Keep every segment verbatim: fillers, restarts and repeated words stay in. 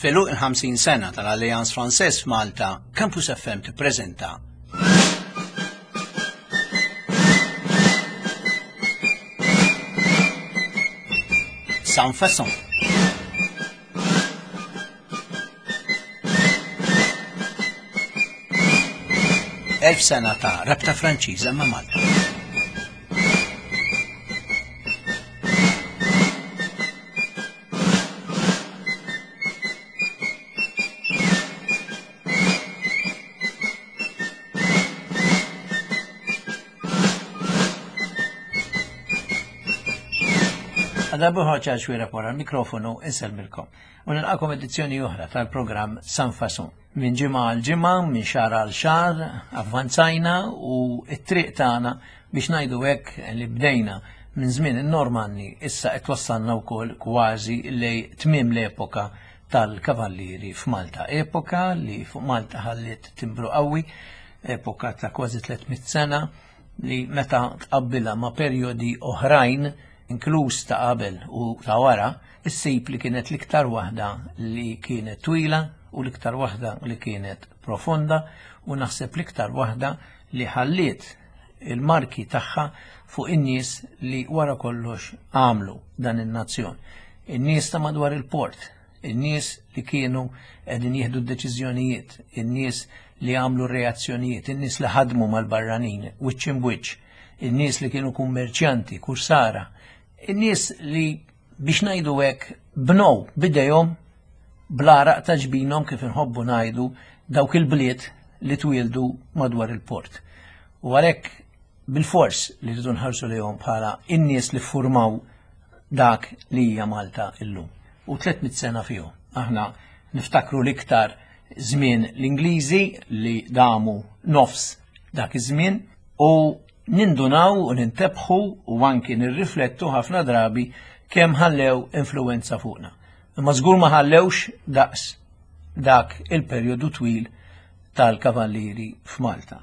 Filuq il-ħamsin sena tal-Alleanz Franċiż f'Malta, Campus F M tippreżenta Sans Façon. Elf sena ta' rabta Franċiża ma' Malta. Għadabu ħoċa xwira wara l-mikrofonu inselmilkom. U nilqakom edizzjoni oħra tal-programm Sans Façon. Min ġimgħa għal ġimgħa, min xahar għal xahar, avvanzajna u t-triq tagħna biex ngħidu hekk li bdejna minn żmien in-Normanni issa qed wassalna wkoll kważi lej tmiem l-epoka tal-kavallieri f'Malta. Epoka li fuq Malta ħallit timbru qawwi, epoka ta' kważi tlietmien sena li meta tqabbilha ma' perjodi oħrajn inkluż ta' qabel u ta' wara, issib li kienet l-iktar waħda li kienet twila u l-iktar waħda li kienet profonda u naħseb l-iktar waħda li ħalliet il-marki tagħha fuq in-nies li wara kollox għamlu dan in-nazzjon. In-nies ta' madwar il-port, in-nies li kienu qegħdin jieħdu d-deċiżjonijiet, in-nies li għamlu reazzjonijiet, in-nies li ħadmu mal-barranin, wiċċ in wiċċ, in-nies li kienu kummerċjanti, kursara, in-nies li biex ngħidu hekk bnow bidejhom bl-araq ta' ġbinhom kif inħobbu ngħidu dawk il-bliet li twildu madwar il-port. U għalhekk bil-fors li rridu nħarsu lejhom bħala in-nies li ffurmaw dak li hija Malta illum. U tlietmien sena fihom. Aħna niftakru l-iktar żmien l-Ingliżi li damu nofs dak iż-żmien u nindunaw u nintebħu u anki nirriflettu ħafna drabi kemm ħallew influenza fuqna. Imma żgur ma ħallewx daqs dak il-perjodu twil tal-kavallieri f'Malta.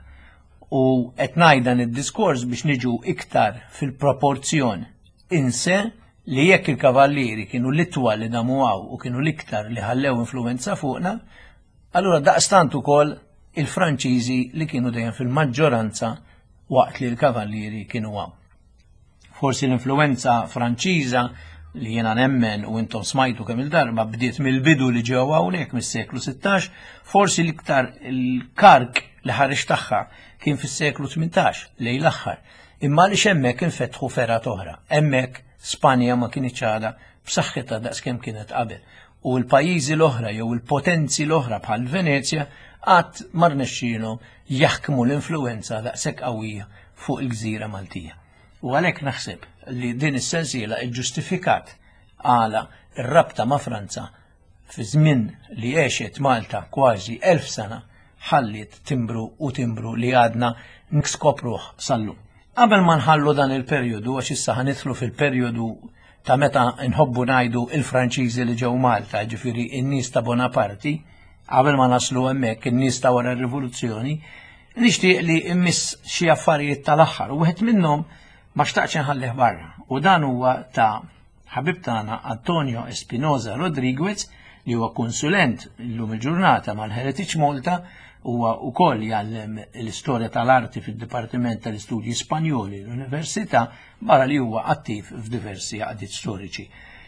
U qed ngħid dan id-diskors biex niġu iktar fil-proporzjon inse li jekk il-kavallieri kienu l-itwal li damuwaw u kienu l-iktar li ħallew influenza fuqna, allura daqstant ukoll il-Franċiżi li kienu dejjem fil-maġġoranza waqt li l-kavallieri kienu għaw. Forsi l-influenza Franċiża li jena nemmen u intom smajtu kemm il-darba bdiet mill-bidu li ġew hawnhekk mis-seklu sittax, forsi l-iktar il-kark li ħareġ tagħha kien fis-seklu tmintax lejn l-aħħar. Imma li hemmhekk infetħu ferat oħra. Hemmhekk Spanja ma kienx għadha b'saħħitha daqskemm kienet qabel. U l-pajjiżi l-oħra jew il-potenzi l-oħra bħal Venezja qatt ma rnexxielhom jaħkmu l-influenza daqshekk qawwija fuq il-Gżira Maltija. U għalhekk naħseb li din is-sensiela ġustifikat għala r-rabta ma' Franza fi żmien li għexet Malta kważi elf sena ħallit timbru u timbru li għadna nikskopruh sallu. Qabel ma nħallu dan il-perjodu għax issa ħanidħlu fil-perjodu ta' meta nħobbu ngħidu il-Franċiżi li ġew Malta, ġifieri in-nies ta' Bonaparti, qabel ma naslu hemmhekk in-nies ta' wara r-Rivoluzzjoni, nixtieq li immiss xi affarijiet tal-aħħar u wieħed minnhom ma xtaqx inħallih barra. U dan huwa ta' ħabib tagħna Antonio Espinosa Rodriguez li huwa konsulent llum il-ġurnata mal-Heritage Malta, huwa wkoll jgħallem l-istorja tal-arti fid-Dipartiment tal-Istudji Spanjoli l-Università barra li huwa attiv f'diversi għaqdiet storiċi.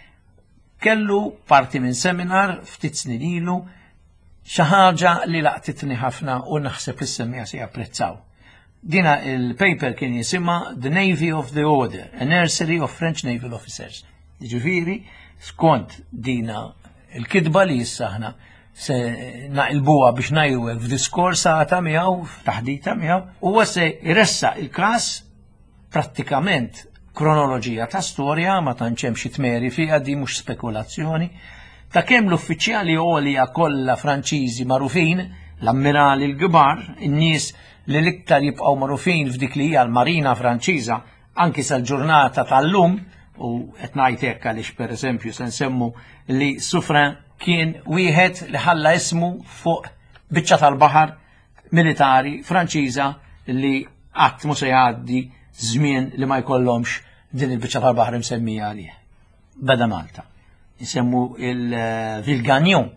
Kellu parti minn seminar ftit snin ilu xi ħaġa li laqtitni ħafna u naħseb is-semmija se japprezzaw. Dina il-paper kien jisimha The Navy of the Order, a Nursery of French Naval Officers. Ġifieri, skont dina il-kidba li issa aħna se naqilbuha biex ngħidu f'diskors għata miegħu, f'taħdita miegħu, huwa se jressa il-każ prattikament kronoloġija ta' storja ma tantx hemm xi tmeri fiha di mhux spekulazzjoni ta' kemm l-uffiċjali għolja kollha Franċiżi magħrufin, l-ammirali l-kbar, in-nies li l-iktar jibqgħu magħrufin f'dik li hija l-Marina Franċiża anki sal-ġurnata tal-lum, u qed ngħid hekk għaliex pereżempju se nsemmu li Suffren kien wieħed li ħalla ismu fuq biċċa tal-baħar militari Franċiża li qatt mhux se jgħaddi żmien li ma jkollhomx din il-biċċa tal-baħar msemmija għalih. Beda Malta. Isemmu il-Vilgagnon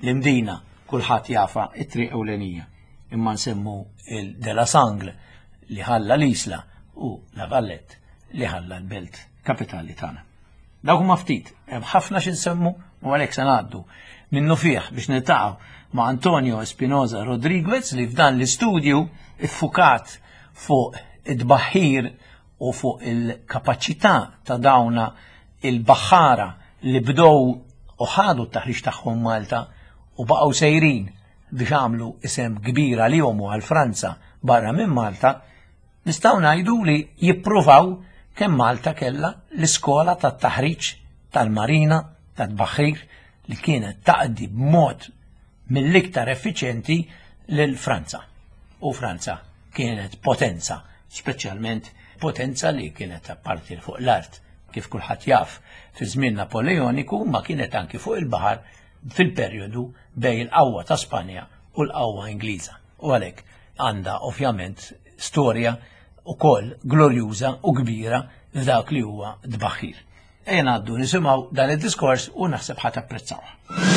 l-imdina kulħadd jafa it-triq ewlenija. Imma nsemmu il-Dela Sangle li ħalla l-Isla u la Vallette li ħalla l-belt kapitali tagħna. Dawk huma ftit, hemm ħafna x'insemmu u għalhekk se ngħaddu minnu fih biex niltaqgħu ma' Antonio Espinosa Rodriguez li f'dan l-istudju iffukat fuq id-baħħir u fuq il-kapaċità ta' dawna il-baħħara li bdow u ħadu t-taħriġ tagħhom Malta u baqgħu sejrin biex għamlu isem kbira li jomu għal Franza barra minn Malta, nistgħu ngħidu li jippruvaw kemm Malta kellha l-iskola tat-taħriġ tal-marina tat-baħħir li kienet taqdi b'mod mill-iktar effiċjenti lil Franza. U Franza kienet potenza, speċjalment potenza li kienet apparti fuq l-art, kif kulħadd jaf fi żmien Napoleoniku, ma kienet anki fuq il-baħar fil-perjodu bej il-qawwa ta' Spanja u l-qawwa Ingliża. U għalhekk għandha ovvjament storja ukoll glorjuża u kbira f'dak li huwa d-baħħir. Ejja ngħaddu nisimgħu dan id-diskors u naħseb ħadd apprezzawha.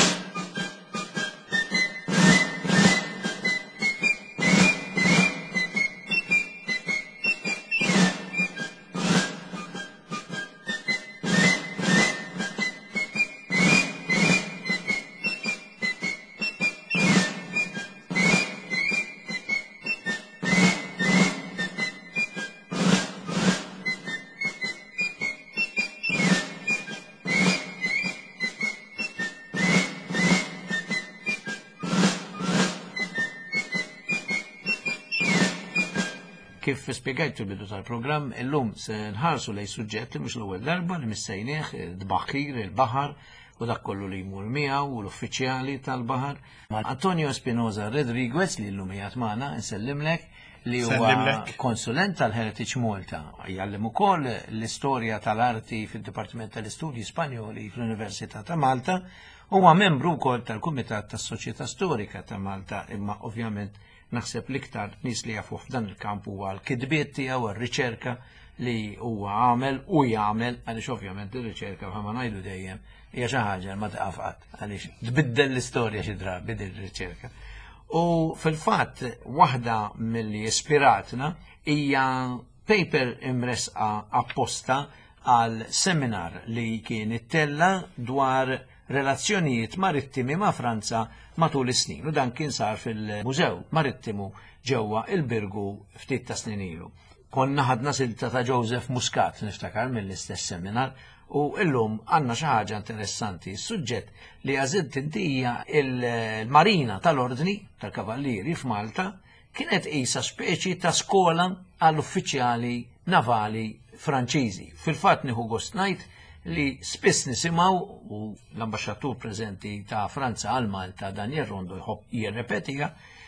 Kif spiegajt fil-bidu tal-programm, illum se nħarsu lej suġġett li mhux l-ewwel darba li missejnieh id-baħħir, il-baħar u dak kollu li jmur miegħu u l-uffiċjali tal-baħar. Antonio Espinosa Rodriguez li llum qiegħed magħna nsellimlek li huwa konsulent tal-Heritage Malta. Jgħallem ukoll l-istorja tal-arti fid-Dipartiment tal-Istudji Spanjoli fl-Università ta' Malta. Huwa membru wkoll tal-Kumitat tas-Soċjetà Storika ta' Malta, imma ovvjament naħseb l-iktar nies li jafu f'dan il-kamp huwa l-kidbiet tiegħu r-riċerka li huwa għamel u jagħmel għaliex ovvjament ir-riċerka bħalma ngħidu dejjem hija xi ħaġa ma taqaf qatt għaliex tbiddel l-istorja xi drabi bidel ir-riċerka. U fil-fatt waħda milli ispiratna hija paper imresqa apposta għal seminar li kien ittella dwar relazzjonijiet marittimi ma' Franza matul is-snin u dan kien sar fil-Mużew Marittimu ġewwa il-Birgu ftit ta' snin ilu. Konna ħadna silta ta' Joseph Muscat niftakar mill-istess seminar u illum għandna xi ħaġa interessanti. Is-suġġett li għażilt inti hija il-Marina tal-Ordni tal-Kavallieri f'Malta kienet qisha speċi ta' skola għall-uffiċjali navali Franċiżi. Fil-fatt nieħu gost ngħid li spiss nisimgħu u l-ambaxxatur preżenti ta' Franza għal Malta Daniel Rondo jħobb jirrepetiha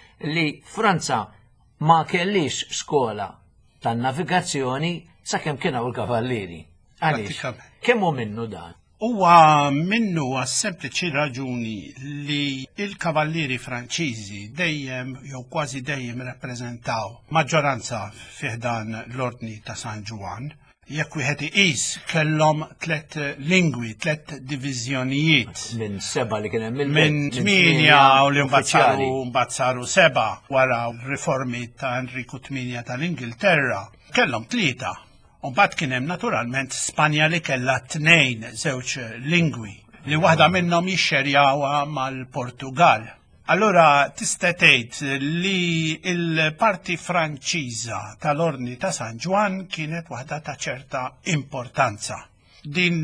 li Franza ma kellix skola tan-navigazzjoni sakemm kien hawn il-kavallieri. Għaliex? Kemm hu minnu dan? Huwa minnu għas sempliċi raġuni li il-kavallieri Franċiżi dejjem jew kważi dejjem rappreżentaw maġġoranza fih dan l-Ordni ta' San Ġwan. Jekk wieħed iqis kellhom tliet lingwi, tliet diviżjonijiet. Minn seba' li kien hemm minn tminja u li mbagħad saru seba' wara riformi ta' Enriku tminja tal-Ingilterra. Kellhom tlieta. U mbagħad kien hemm naturalment Spanja li kellha tnejn żewġ lingwi li waħda minnhom jixxerjawha mal-Portugal. Allora tista' tgħid li l-parti Franċiża tal-Ordni ta' San Ġwan kienet waħda ta' ċerta importanza. Din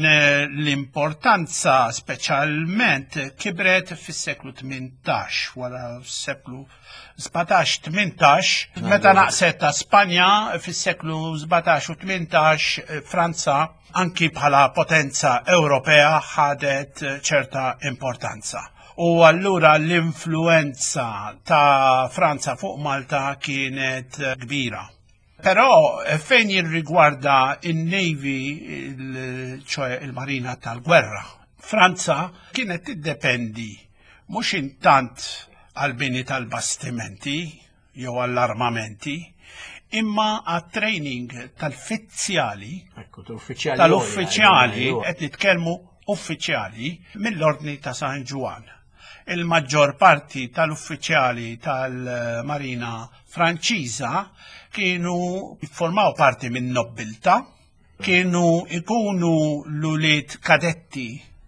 l-importanza speċjalment kibret fis-seklu tmintax wara s-seklu sebatax tmintax meta naqset ta' Spanja fis-seklu sebatax u tmintax Franza anki bħala potenza Ewropea ħadet ċerta importanza. U allura l-influenza ta' Franza fuq Malta kienet kbira. Però fejn jirrigwarda il-Navy, ċoe il-Marina tal-Gwerra, Franza kienet tiddependi mhux intant għal-bini tal-bastimenti jew għall-armamenti, imma għat-training tal-uffiċjali, tal-uffiċjali, qed nitkellmu uffiċjali mill-Ordni ta' San Ġwan. il-maġġor parti tal-uffiċjali tal-Marina Franċiża kienu jiffurmaw parti minn nobilta, kienu ikunu l-ulied kadetti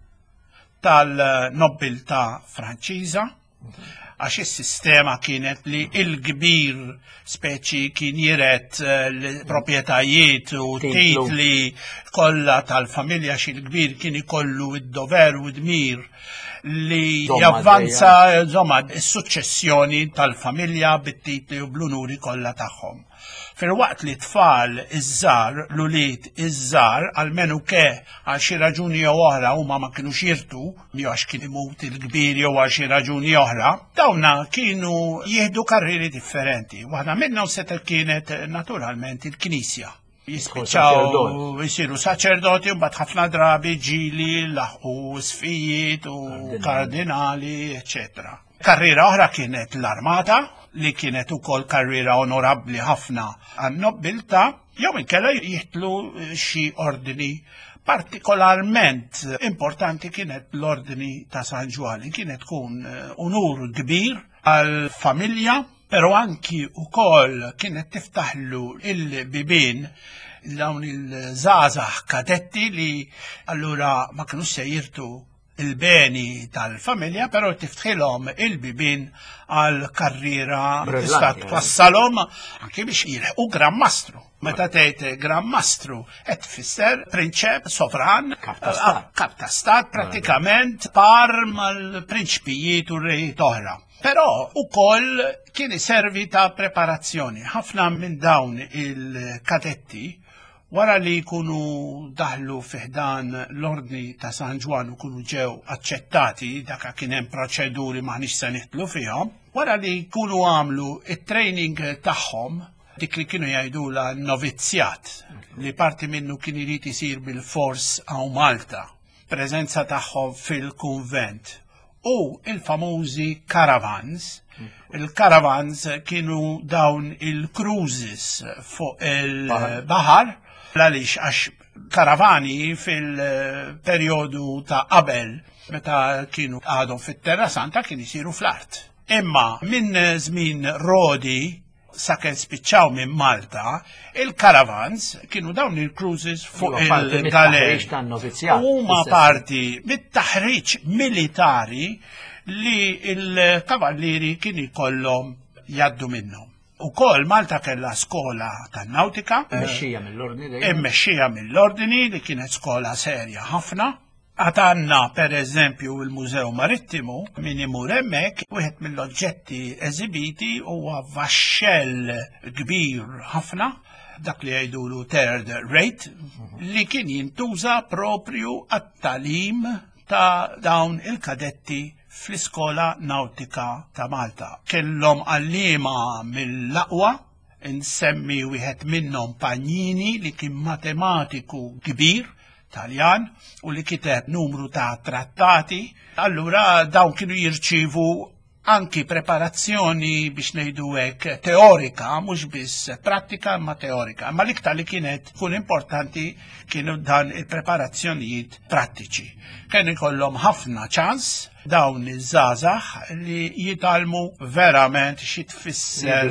tal-nobilta Franċiża, għax is-sistema kienet li il-kbir speċi kien jiret l-propietajiet u titli kollha tal-familja xi l-kbir kien ikollu id-dover u d-dmir li javvanza insomma s-suċċessjoni tal-familja bit-titli u bl-unuri kollha tagħhom. Fil-waqt li tfal iż-żar, l-ulied iż-żar, għalmenu ke għal xi raġuni jew oħra huma ma kinux jirtu, jew għax kien imut il-kbir jew għal xi raġuni oħra, dawna kienu jieħdu karriri differenti. Waħda minnhom seta kienet naturalment il-Knisja. Jispiċċaw jisiru saċerdoti u mbagħad ħafna drabi ġili laħqu sfijiet u kardinali, eċetera. Karriera oħra kienet l-armata, li kienet ukoll karriera onorabbli ħafna għan-nobilta, jew inkella jieħtlu xi ordini partikolarment importanti kienet l-ordini ta' San Ġwali. Kienet tkun unur kbir għal-familja, pero anki ukoll kienet tiftaħlu il-bibien dawn il-żgħażagħ kadetti li allura ma kienu se jirtu il-beni tal-familja, pero tiftħilhom il-bibin għal karriera tista' twassalhom anke biex jilħqu Gran Mastru. Meta tgħid Gran Mastru qed tfisser prinċep sovran kap ta' stat prattikament par mal-prinċpijiet u rejiet oħra. Però ukoll kien iservi ta' preparazzjoni. Ħafna minn dawn il-kadetti wara li jkunu daħlu fiħdan l-ordni ta' San Ġwan u kunu ġew aċċettati, dak kien hemm proċeduri maħniex se niħtlu fihom, wara li jkunu għamlu it-training tagħhom, dik li kienu jgħidula novizzjat, li parti minnu kien irid isir bil-fors għaw Malta, preżenza tagħhom fil-kunvent, u il-famużi caravans. Il-caravans kienu dawn il-cruises fuq il-baħar, għaliex għax karavani fil-perjodu ta' qabel meta kienu għadhom fit-Terra Santa kien isiru fl-art. Imma minn żmien Rodi sakemm spiċċaw minn Malta, il-caravans kienu dawn il-cruises fuq il-galeri. Huma parti mit-taħriġ militari li il-kavallieri kienu jkollhom jgħaddu minnhom. Ukoll Malta kellha skola tan-nawtika. Mmexxija mill-ordni. Mmexxija mill-ordni li kienet skola serja ħafna. Għatanna per eżempju il-Mużew Marittimu min imur hemmhekk wieħed mill-oġġetti eżibiti huwa vaxxell kbir ħafna dak li jgħidulu third rate li kien jintuża propju għat-talim ta' dawn il-kadetti fl-iskola nautika ta' Malta. Kellhom għallima mill-aqwa, insemmi wieħed minnhom Pagnini li kien matematiku kbir Taljan u li kiteb numru ta' trattati. Allura dawn kienu jirċivu anki preparazzjoni biex ngħidu hekk teorika, mhux biss prattika ma teorika. Ma l-iktar li kienet tkun importanti kienu dan il-preparazzjonijiet prattiċi. Kien ikollhom ħafna ċans dawn iż-żgħażagħ li jitalmu verament xi tfisser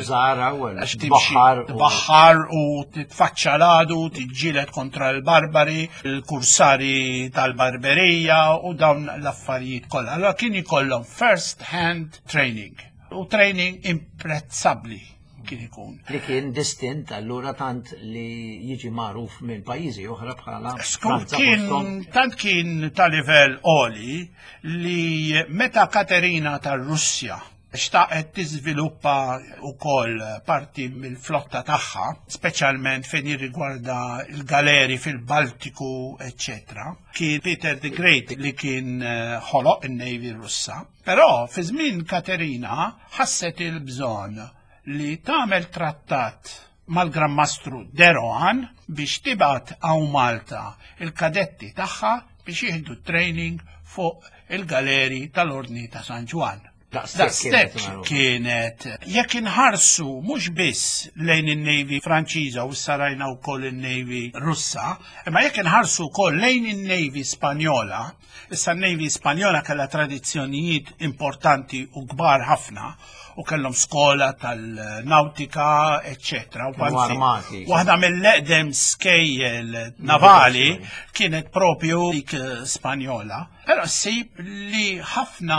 tbaħħar u titfaċċa l-għadu, tiġġieled kontra l-barbari, il-kursari tal-barberija u dawn l-affarijiet kollha. Allora kien ikollhom first hand training u training imprezzabbli kien ikun. Li kien distint allura tant li jiġi magħruf minn pajjiżi oħra bħala Franza. Kien tant kien ta' livell għoli li meta Katerina tar-Russja xtaqet tiżviluppa wkoll parti mill-flotta tagħha, speċjalment fejn jirrigwarda l-galeri fil-Baltiku, eċċetera. Kien Peter the Great li kien ħoloq in-Navy Russa. Però fi żmien Katerina ħasset il-bżonn li tagħmel trattat mal-Gran Mastru Derohan biex tibat għaw Malta il-kadetti tagħha biex jieħdu training fuq il-galeri tal-Ordni ta' San Ġwan. Daqstek kienet, jekk inħarsu mhux biss lejn in-Navy Franċiża u sarajna wkoll in-Navy Russa, imma jekk inħarsu wkoll lejn in-Navy Spanjola, issa n-Navy Spanjola kellha tradizzjonijiet importanti u kbar ħafna u kellhom skola tal-nautika, eccetera. Waħda mill-eqdem skejjel navali kienet propju dik Spanjola. Però ssib li ħafna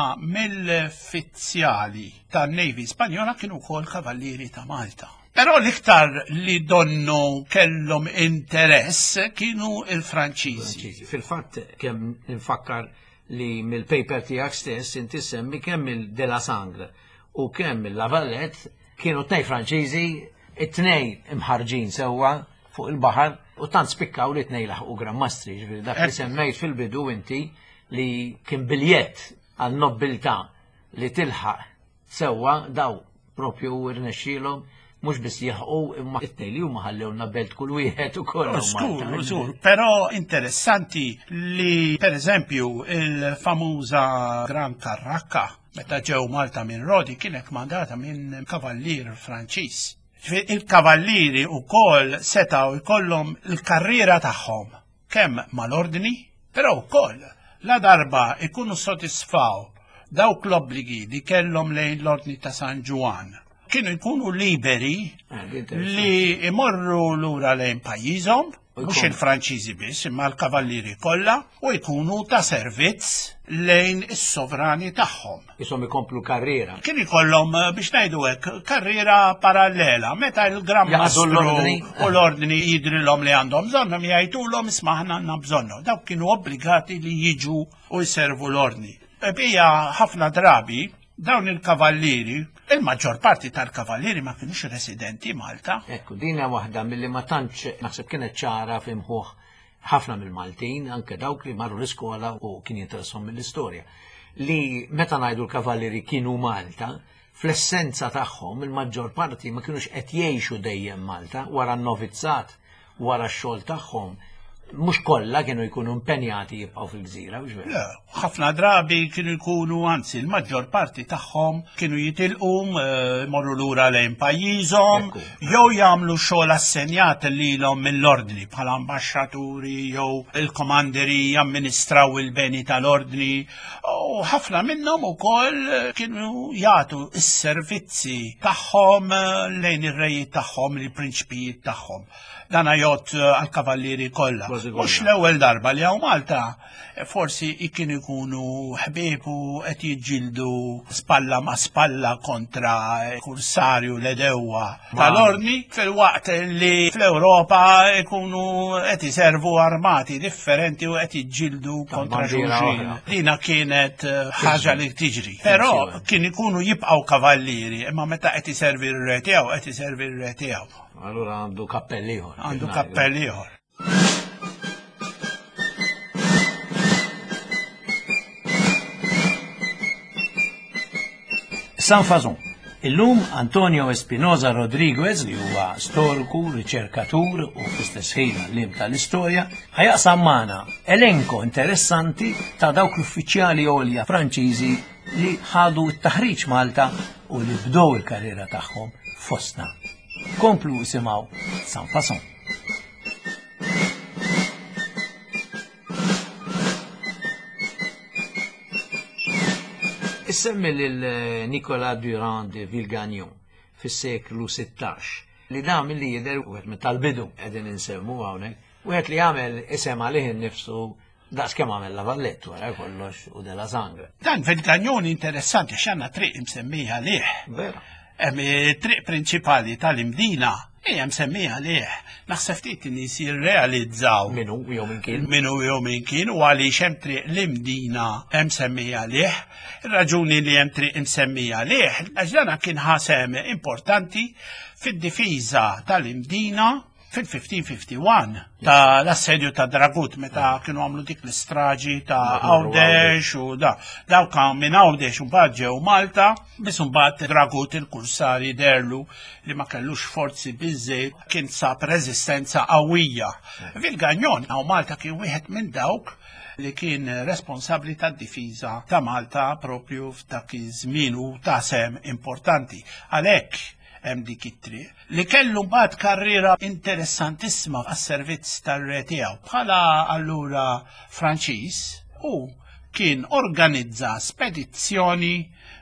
mill-uffiċjali tan-Navy Spanjola kienu wkoll kavallieri ta' Malta. Però l-iktar li donnu kellhom interess kienu il-Franċiżi. Fil-fatt kemm infakkar li mill-paper tiegħek stess inti semmi kemm il-De la Sangre u kemm il-Lavallet kienu tnej Franċiżi, it-tnej imħarġin sewwa fuq il-baħar u tant spikkaw li tnej laħqu Grammastri, ġifieri dak li semmejt fil-bidu inti li kien biljett għal nobiltà li tilħaq sewwa daw propju irnexxielhom mhux biss jilħqu imma it-tnej li huma ħallewna belt kull wieħed ukoll. Żgur, żgur, però interessanti li pereżempju il-famuża Gran Carracca meta ġew Malta minn Rodi kienet mandata minn kavallier Franċiż. Il-kavallieri wkoll setgħu jkollhom il-karriera tagħhom kemm mal-ordni, però wkoll la darba ikunu sodisfaw dawk l-obbligi li kellhom lejn l-ordni ta' San Ġwan. Kienu jkunu liberi li imorru lura lejn pajjiżhom, mhux il-Franċiżi biss, imma l-kavallieri kollha u jkunu ta' servizz lejn is-sovrani tagħhom. Isom ikomplu karriera. Kien ikollhom biex ngħidu hekk karriera parallela, meta l-Gran Mastru u l-ordni jidrilhom li għandhom bżonnhom jgħidulhom isma' aħna għandna bżonnhom. Dawk kienu obbligati li jiġu u jservu l-ordni. Bija ħafna drabi dawn il-kavallieri, il-maġġor parti tal-kavallieri ma kienux residenti Malta. Ekku, din hija waħda milli ma tantx naħseb kienet ċara fimħuh ħafna mill-Maltin, anke dawk li marru l-iskola u kien jinteressom mill-istorja. Li meta ngħidu l-kavallieri kienu Malta, fl-essenza tagħhom il-maġġor parti ma kienux qed jgħixu dejjem Malta wara n-novizzat, wara x-xogħol tagħhom. Mhux kollha kienu jkunu impenjati jibqgħu fil-gżira, mhux veru. Ħafna drabi kienu jkunu anzi l-maġġor parti tagħhom kienu jitilqu morru lura lejn pajjiżhom jew jagħmlu xogħol assenjat lilhom mill-ordni bħala ambaxxaturi jew il-komanderi jamministraw il-beni tal-ordni u ħafna minnhom ukoll kienu jagħtu s-servizzi tagħhom lejn ir-rejiet tagħhom, il-prinċipijiet tagħhom. Dan jgħod għal-kavallieri kollha. Mhux l-ewwel darba li hawn Malta forsi kienu jkunu ħbieb u qed jiġġieldu spalla ma' spalla kontra kursarju l-edewwa tal-ordni fil-waqt li fl-Ewropa jkunu qed iservu armati differenti u qed jiġġieldu kontra xulxin. Dina kienet ħaġa li tiġri. Però kien ikunu jibqgħu kavallieri imma meta qed iservi r-re tiegħu qed iservi r-re tiegħu. Allura għandu kappell ieħor. Għandu kappell ieħor. Sanfason. Illum Antonio Espinosa Rodriguez li huwa storiku, riċerkatur u fl-istess ħin lim tal-istorja ħajaqsam magħna elenko interessanti ta' dawk l-uffiċjali għolja Franċiżi li ħadu t-taħriġ Malta u li bdew il-karriera tagħhom fostna. Komplu isimaw Sanfason. Issemmi lil Nicolas Durand de Villegagnon fis-seklu sittax li dam li jidher wieħed tal-bidu qegħdin insemmu hawnhekk wieħed li għamel isem għalih innifsu daqs kemm għamel Lavallet wara kollox u De la Sangre. Dan Villegagnon interessanti x'għandna triq msemmija għalih. Vera. Hemm triq prinċipali tal-imdina hija msemmija għalih. Naħseb ftit nies jirrealizzaw Minu jew min kien. Minu jew min kien u għaliex hemm triq l-imdina hemm msemmija għalih. Ir-raġuni li hemm triq msemmija għalih għax dan kien ħasem importanti fid-difiża tal-imdina fil-fifteen fifty-one ta' l-assedju ta' Dragut meta kienu għamlu dik l-istraġi ta' Għawdex u da. Daw kan minn Għawdex un bad ġew Malta, bis un bad Dragut il-kursari derlu li ma kellux forzi biżejjed kien sab rezistenza qawwija. Villegagnon għaw Malta kien wieħed minn dawk li kien responsabbli tad-difiża ta' Malta propju f'dak iż-żmien u ta' sem importanti. Għalhekk hemm dik it-triq li kellu mbagħad karriera interessantissima għas-servizz tar-re tiegħu bħala allura Franċiż u kien organizza spedizzjoni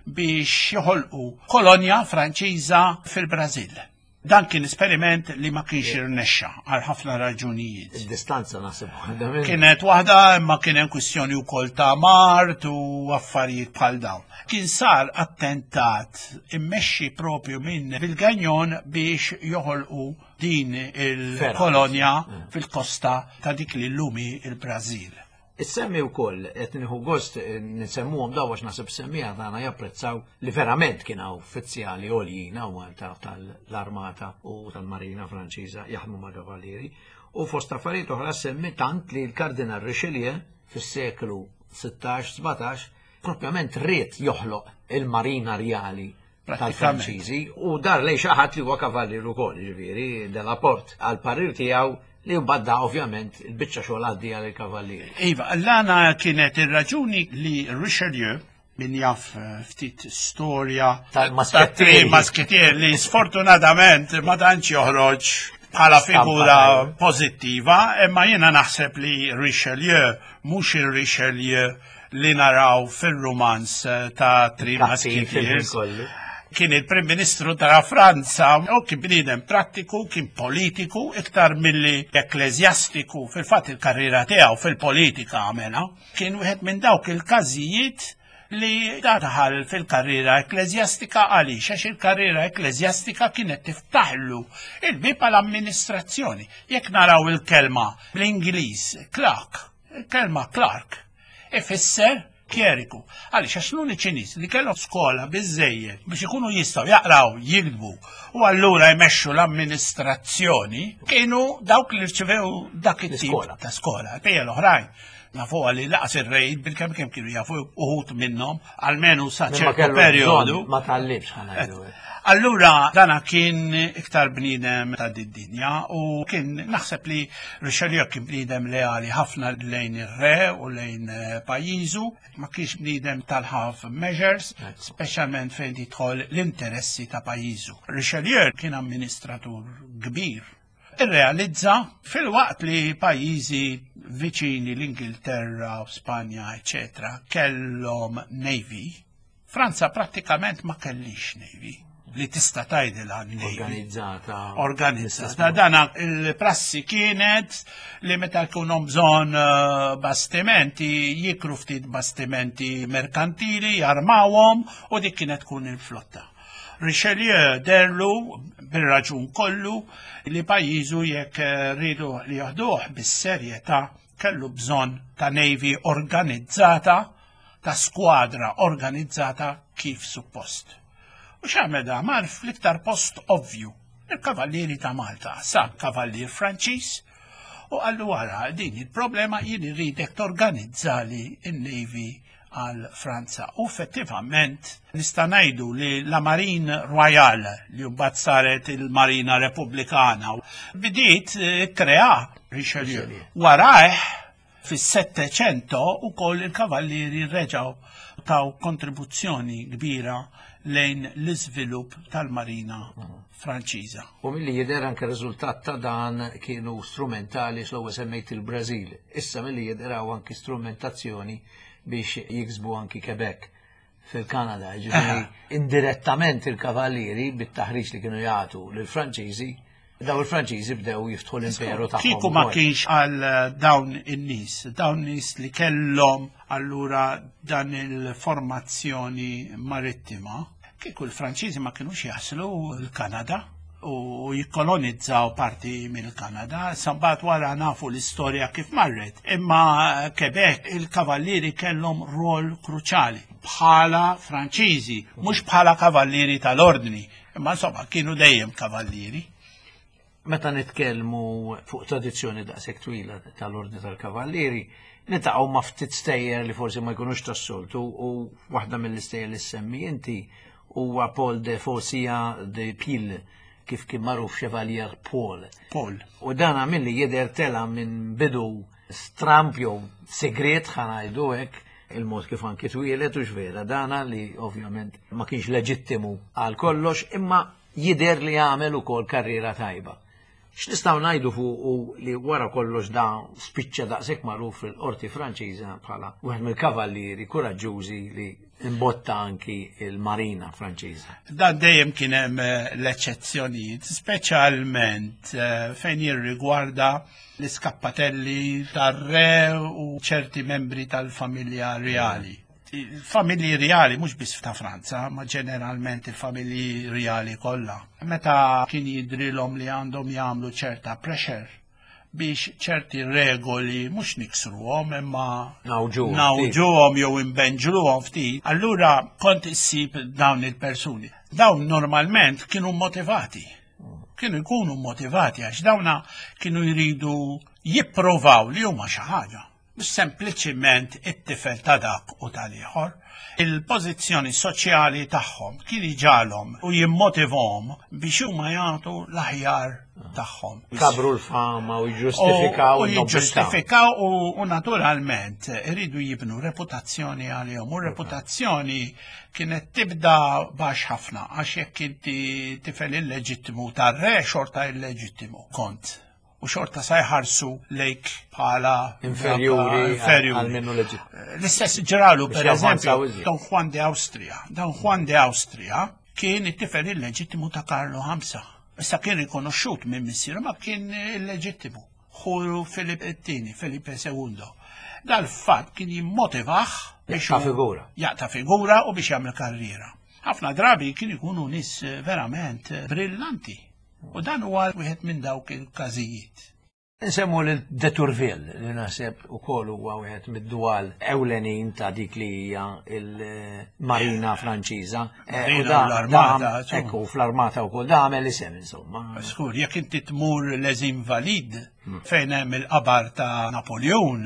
biex joħolqu kolonja Franċiża fil-Brażil. Dan kien esperiment li ma kienx irnexxa għal ħafna raġunijiet. Id-distanza naħseb waħda minn. Kienet waħda imma kien hemm kwistjoni wkoll ta' mart u affarijiet bħal dawn. Kien sar attentat immexxi propju minn Vilgagnon biex joħolqu din il-kolonja fil-kosta ta' dik li llumi il-Brażil. Issemmi wkoll qed nieħu gost nisemmuhom daw għax naħseb semmija tagħna japprezzaw li verament kien hawn uffiċjali għoljin hawn tal-Armata u tal-Marina Franċiża jaħdmu ma' kavallieri u fost affarijiet oħra semmi tant li l-Kardinal Richelieu fis-seklu sittax sebatax propjament ried joħloq il-Marina Rjali tal-Franċiżi u dar lejn xi ħadd li huwa kavallier ukoll, ġifieri Delaport għal parir tiegħu li mbadda ovvjament il-biċċa xogħol għaddija lill kavallieri. Iva, l-għana kienet ir-raġuni li Richelieu min jaf ftit storja tal-maskettier maskettier li sfortunatament ma tantx joħroġ bħala figura pożittiva, imma jiena naħseb li Richelieu mhux ir-Richelieu li naraw fir-rumans ta' Tri Musketeers. Kien il-Prim Ministru ta' Franza u kien bniedem prattiku, kien politiku, iktar milli ekklezjastiku fil-fatt il-karriera tiegħu fil-politika għamela. Kien wieħed minn dawk il-każijiet li daħal fil-karriera ekklezjastika għaliex għax il-karriera ekklezjastika kienet tiftaħlu il-bib għall-amministrazzjoni. Jekk naraw il-kelma bl-Ingliż Clark, il-kelma Clark, ifisser kjeriku. Għaliex għax l-uniċi nies li kellhom skola biżżejjed biex ikunu jistgħu jaqraw, jikdbu u allura jmexxu l-amministrazzjoni kienu dawk li rċivew dak it-tip ta' skola. Pejja l-oħrajn nafu għalli laqas ir-rejt bil-kemm kemm kienu jafu uħut minnhom almenu sa ċertu perjodu. Ma tallibx ħanajdu. Allura dana kien iktar bniedem ta' dinja u kien naħseb li Richelieu kien bniedem leali ħafna lejn ir-re u lejn pajjiżu, ma kienx bniedem tal-half measures, speċjalment fejn jidħol l-interessi ta' pajjiżu. Richelieu kien amministratur kbir. Irrealizza fil-waqt li pajjiżi viċini l-Ingilterra u Spanja, eċetera, kellhom navy, Franza prattikament ma kellix navy li tista' tgħidilha navy. Organizzata. Organizzata. Dana il-prassi kienet li meta jkunhom bżonn bastimenti jikru ftit bastimenti merkantili, jarmawhom u dik kienet tkun il-flotta. Richelieu derlu bil-raġun kollu li pajjiżu jekk rridu li jaħduh bis-serjetà kellu bżonn ta' navy organizzata, ta' skwadra organizzata kif suppost. U x'għamel mar fl-iktar post ovvju, il-kavallieri ta' Malta, sab kavallier Franċiż u għallu wara din il-problema jien irridek torganizzali il-navy għal Franza. U effettivament nista' ngħidu li la Marine Royale li mbagħad saret il-Marina Repubblikana bidiet krea Richelieu. Warajh fis-Settecento ukoll il-kavallieri reġgħu taw kontribuzzjoni kbira lejn l-iżvilupp tal-Marina Franċiża. U milli jidher anke riżultat ta' dan kienu strumentali x'l-ewwel semmejt il-Brażil. Issa milli jidher anke strumentazzjoni biex jiksbu anki Quebec fil-Kanada. Ġifieri indirettament il-kavallieri bit-taħriġ li kienu jagħtu lill-Franċiżi, daw il-Franċiżi bdew jiftħu l-imperu tagħhom. Kieku ma kienx għal dawn in-nies, dawn nies li kellhom allura dan il-formazzjoni marittima, kieku l-Franċiżi ma kienux jaslu l-Kanada u jikkolonizzaw parti mill-Kanada, sambat wara nafu l-istorja kif marret. Imma Quebec il-kavallieri kellhom rol kruċali bħala Franċiżi, mhux bħala kavallieri tal-ordni, imma insomma kienu dejjem kavallieri. Meta nitkellmu fuq tradizzjoni daqshekk twila tal-ordni tal-kavallieri, nitaqgħu ma' ftit stejjer li forsi ma jkunux tas-soltu u waħda mill-istejjer li semmi inti huwa Paul de Fossia de Pile, kif kien magħruf Chevalier Paul. Paul. U dan milli jidher tela minn bidu strampju segret ħanajdu hekk il-mod kif anki twilet u xvera dana li ovvjament ma kienx leġittimu għal kollox imma jider li għamel ukoll karriera tajba. X'nistgħu ngħidu fuq u li wara kollox da spiċċa daqshekk magħruf fil-qorti Franċiża bħala wieħed mill-kavallieri kuraġġużi li imbotta anki il-Marina Franċiża. Dan dejjem kien hemm l-eċċezzjonijiet, speċjalment fejn jirrigwarda l-iskappatelli tar-re u ċerti membri tal-familja reali. Il-familji reali mhux biss ta' Franza, ma ġeneralment il-familji reali kollha. Meta kien jidrilhom li għandhom jagħmlu ċerta pressure biex ċerti regoli mhux niksruhom imma nawġuhom jew imbenġluhom ftit, allura kont issib dawn il-persuni. Dawn normalment kienu motivati. Kienu jkunu motivati għax dawna kienu jridu jipprovaw li huma xi ħaġa. Mux sempliċiment it-tifel ta' dak u tal-ieħor, il-pożizzjoni soċjali tagħhom kien iġalhom u jimmotivhom biex huma jagħtu l-aħjar tagħhom. Kabru l-fama u jġustifikaw u jġustifikaw u naturalment iridu jibnu reputazzjoni għalihom u reputazzjoni kienet tibda baxx ħafna għax jekk inti tifel illeġittimu tar-re xorta illeġittimu kont. U xorta sajħarsu lejk bħala inferjuri għal minnu leġit. L-istess ġralu, per eżempju, Don Juan de Austria. Don Juan de Austria kien it-tifel illeġittimu ta' Karlo ħamsa. Issa kien rikonoxxut minn missieru ma kien illeġittimu. Ħuru Filip it-tieni, Felipe secondo. Dal-fatt kien jimmotivaħ biex jaqta' figura. Jaqta' figura u biex jagħmel karriera. Ħafna drabi kien ikunu nies verament brillanti. U dan huwa wieħed minn dawk il-każijiet. Nsemmu l-de Tourville li naħseb ukoll huwa wieħed mid-dwal ewlenin ta' dik li hija il-Marina Franċiża. U l-Armata. Ekku fl-Armata wkoll da għamel isem insomma. Skur, jekk inti tmur les Invalides fejn hemm il-qabar ta' Napoleon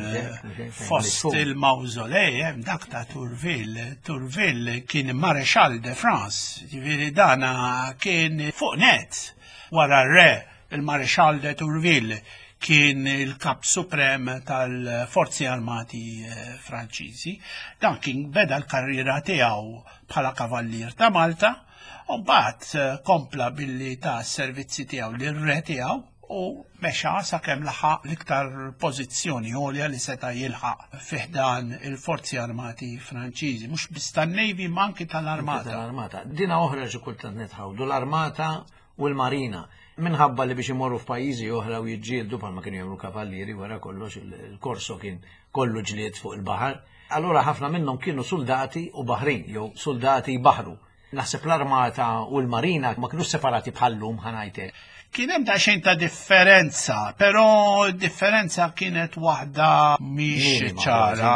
fost il-mawżolej hemm dak ta' Tourville. Tourville kien Marechal de France, ġifieri dana kien fuq net. Wara r-re, il-Marechal de Tourville kien il-kap suprem tal-Forzi Armati Franċiżi. Dan kien beda l-karriera tiegħu bħala kavallier ta' Malta u mbagħad kompla billi ta' s-servizzi tiegħu lir-re tiegħu u mexa sakemm laħaq l-iktar pożizzjoni għolja li seta' jilħaq fih dan il-Forzi Armati Franċiżi, mhux biss tan-Navy ma anki tal-Armata. Dina oħra xi kultant nitħawdu l-Armata u l-Marina, minħabba li biex imorru f'pajjiżi oħra u jiġġieldu bħalma kienu jagħmlu kavallieri wara kollox il-korso kien kollu ġlied fuq il-baħar. Allura ħafna minnhom kienu soldati u baħrin jew soldati baħru. Naħseb l-Armata u l-Marina ma kienu separati bħallum ħanajtek. Kien hemm daqsxejn ta' differenza, però differenza kienet waħda mhix ċara.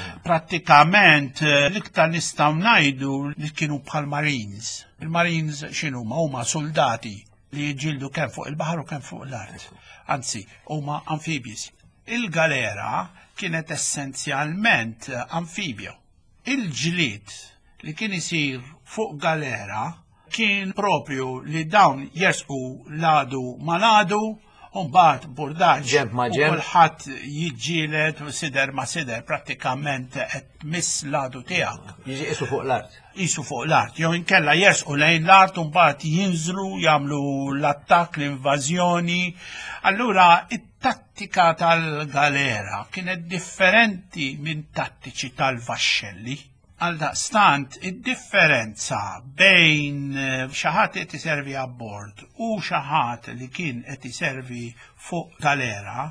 Prattikament l-iktar nistgħu ngħidu li kienu bħal Marines. Il-Marines x'inhu huma soldati li jġildu kemm fuq il-baħar u kemm fuq l-art. Anzi, huma amfibjes. Il-galera kienet essenzjalment amfibjo. Il-ġlied li kien isir fuq galera kien propju li dawn jersqu ladu ma ladu u mbagħad burdaġġ u kulħadd jiġġieled u sider ma sider prattikament qed miss ladu tiegħek. Jisu fuq l-art. Jisu fuq l-art. Jew inkella jersqu lejn l-art u mbagħad jinżlu jagħmlu l-attakk, l-invażjoni. Allura it-tattika tal-galera kienet differenti minn tattiċi tal-vaxxelli. Għaldaqstant, id-differenza bejn xi ħadd qed iservi abbord u xi ħadd li kien qed iservi fuq galera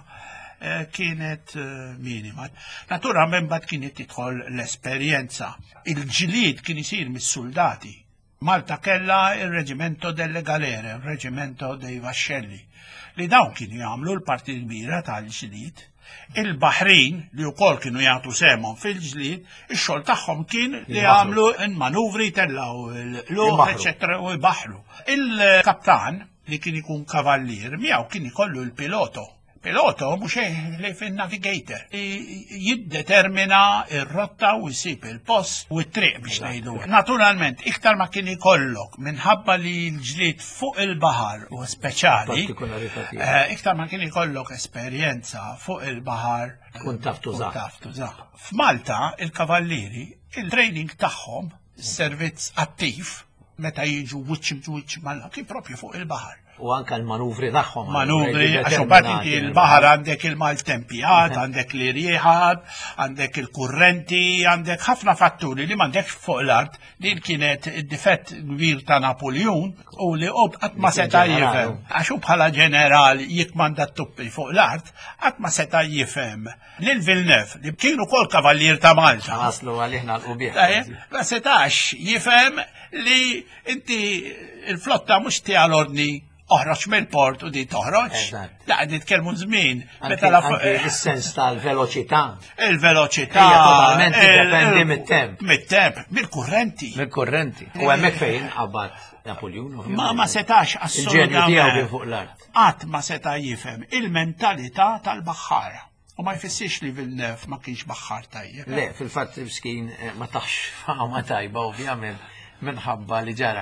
kienet minima. Naturalment mbagħad kienet tidħol l-esperjenza. Il-ġlied kien isir mis-soldati. Malta kellha il-Reġimento delle Galere, il-Reġimento dei Vascelli, li dawn kienu jagħmlu l-parti kbira tal-ġlied. Il-Baħrin li wkoll kienu jagħtu semhom fil-ġlied, ix-xogħol tagħhom kien li jagħmlu manuvri tellaw l-luħ, eċetera, u jbaħru. Il-kaptan li kien ikun kavallier miegħu kien ikollu l-piloto. Piloto mhux li fin-navigator jiddetermina r-rotta u jsib il-post u t-triq biex ngħidu. Naturalment, iktar ma kien ikollok minħabba li l-ġlied fuq il-baħar u speċjali, iktar ma kien ikollok esperjenza fuq il-baħar tkun taf tużaha. taf tużaha. F'Malta il-kavallieri il-training tagħhom, servizz attiv, meta jiġu wiċċ wiċċ mal kien propju fuq il-baħar. U anka l-manuvri tagħhom. Manuvri, għax bat inti l-baħar għandek il-maltempijat, għandek l-irieħad, għandek il-kurrenti, għandek ħafna fatturi li m'għandekx fuq l-art. Din kienet id-difett kbir ta' Napoleon u li qod qatt ma seta' jifhem. Għax hu bħala ġeneral jikmanda t-tuppi fuq l-art, qatt ma seta' jifhem. Lil Villeneuve li kienu kol kavallier ta' Malta. Waslu għalihna l-qubieħ. Ma setax jifhem li inti il-flotta mhux tiegħu l-ordni oħroġ mill-port u di toħroġ. La, nitkellmu żmien. Is-sens tal-veloċità. Il-veloċità. Totalment jiddependi mit-temp. Mit-temp, mill-kurrenti. Mill-kurrenti. U hemmhekk fejn qabad Napoleon. Ma ma setax assolutament. Il-ġenju tiegħu kien fuq l-art. Qatt ma seta' jifhem il-mentalità tal-baħħar. U ma jfissirx li Villeneuve ma kienx baħħar tajjeb. Le, fil-fatt Ribskin ma taħx fama tajba ovvjament minħabba li ġara.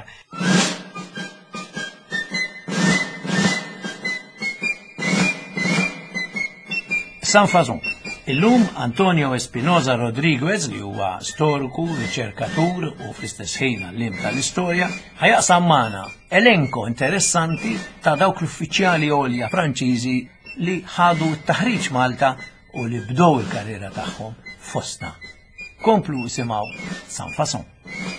Sanfason. Illum Antonio Espinosa Rodriguez li huwa storiku, riċerkatur u fl-istess ħin għallim tal-istorja ħajaqsam magħna elenko interessanti ta' dawk l-uffiċjali għolja Franċiżi li ħadu t-taħriġ Malta u li bdow il-karriera tagħhom fostna. Komplu simgħu Sanfason.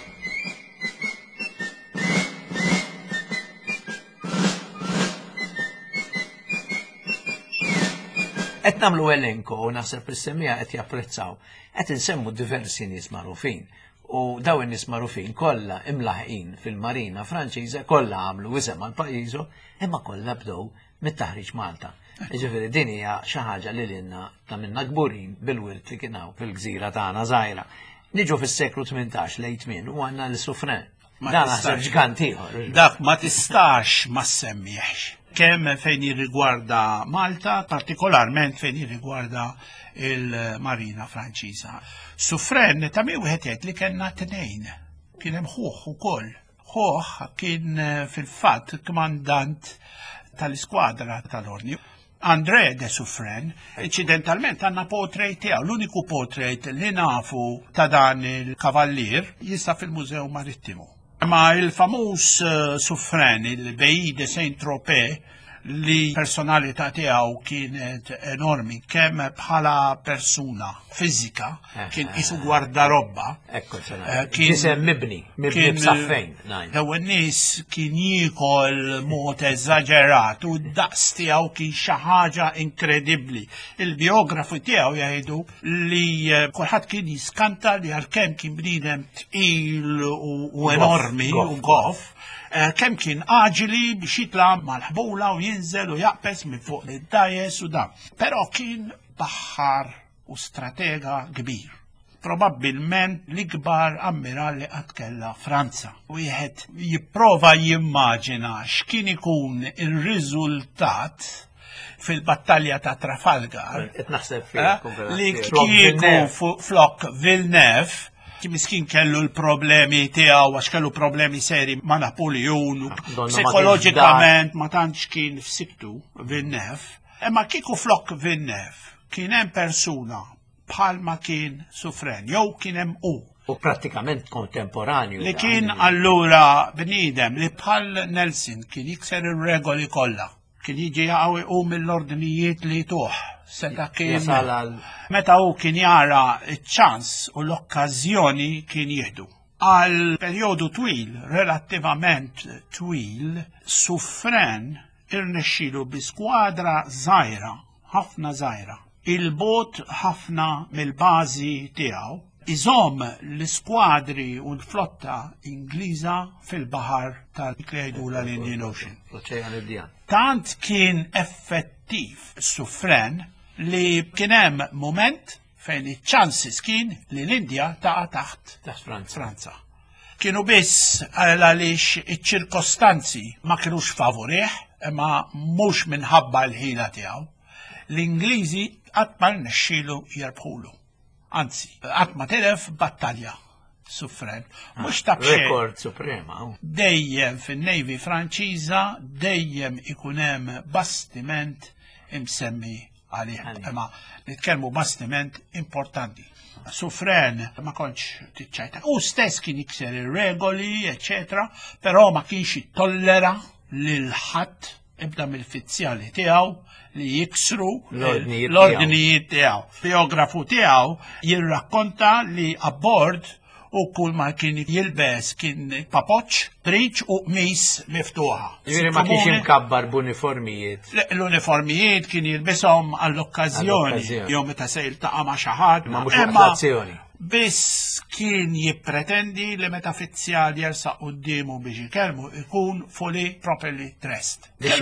Qed nagħmlu elenko u naħseb is-semmija qed japprezzaw, qed insemmu diversi nies magħrufin. U daw in-nies magħrufin kollha imlaħqin fil-Marina Franċiża kollha għamlu isem għal pajjiżu imma kollha bdew mit-taħriġ Malta. Jiġifieri din hija xi ħaġa li lilna ta' minna kburin bil-wirt li kien hawn fil-gżira tagħna żgħira. Niġu fis-seklu tmintax lejn tmien u għandna l-Suffren. Dan naħseb ġgant ieħor. Dak ma tistax ma semmiex. Kemm fejn jirrigwarda Malta, partikolarment fejn jirrigwarda il-Marina Franċiża. Suffren ta' mi wieħed jgħid li kellna tnejn. Kien hemm ħuħ ukoll. Ħuħ kien fil-fatt kmandant tal-iskwadra tal-Ordni. André de Suffren, incidentalment għandna portrait tiegħu, l-uniku portrait li nafu ta' dan il-kavallier jista' fil-Mużew Marittimu. Ma il-famuż Suffren, il-Bej de Saint-Tropez, li personalità tiegħu kienet enormi, kemm bħala persuna fiżika, kien isu guardarobba. Ekku, kien mibni, mibni b'saffejn. Daw in-nies kien jiekol mod eżaġerat u d-daqs tiegħu kien xi ħaġa inkredibbli. Il-biografi tiegħu jgħidu li kulħadd kien jiskanta li għalkemm kien bniedem tqil u enormi u goff. Kemm kien aġili biex jitla mal-ħbula u jinżel u jaqpes minn fuq id-dajes u da. Però kien baħħar u stratega kbir. Probabbilment l-ikbar ammiral li qatt kellha Franza. Wieħed jipprova jimmaġina x'kien ikun ir-riżultat fil-battalja ta' Trafalgar li kieku flok Villeneuve. Miskin kellu l-problemi tiegħu għax kellu problemi seri ma' Napoleon u psikoloġikament ma tantx kien f'siktu Villeneuve. Imma kieku flok Villeneuve kien hemm persuna bħalma kien Suffren, jew kien hemm u. U prattikament kontemporanju. Li kien allura bniedem li bħal Nelson kien jikser ir-regoli kollha. Kien jiġi jaqgħu u mill-ordnijiet li tuħ. Seta kien meta hu kien jara ċ-ċans u l-okkażjoni kien jieħdu. Għal perjodu twil, relattivament twil, Suffren irnexxielu bi skwadra żgħira, ħafna żgħira. Il-bot ħafna mill-bażi tiegħu iżomm l-iskwadri u l-flotta Ingliża fil-baħar tal-Krejdula l-Indian Ocean. Tant kien effettiv Suffren li kien hemm mument fejn iċ-ċansis kien li l-Indja taqa' taħt Franza. Kienu biss għaliex iċ-ċirkostanzi ma kienux favorih, imma mhux minħabba l-ħila tiegħu. l-Ingliżi qatt ma rnexxielu jerbħulu. Anzi, qatt ma telef battalja suffren. Mhux ta' bxejn. Rekord suprema. Dejjem fin-Navy Franċiża dejjem ikun hemm bastiment imsemmi għalih. Imma nitkellmu bastiment importanti. Suffren ma kontx tiċċajta. U stess kien jikser ir-regoli, eccetera, però ma kienx jittollera lil ħadd ibda mill-fizzjali tiegħu li jiksru l-ordnijiet tiegħu. Biografu tiegħu jirrakkonta li abbord u kull ma kien jilbes kien papoċ, triċ u mis miftuħa. Ġifieri ma kienx imkabbar b'uniformijiet. L-uniformijiet kien jilbishom għall-okkażjoni jew meta se jiltaqa' ma' xi ħadd. Ma mhux waqt biss kien jippretendi li meta fizzjali jersaq qudiemu biex ikellmu ikun fully properly dressed.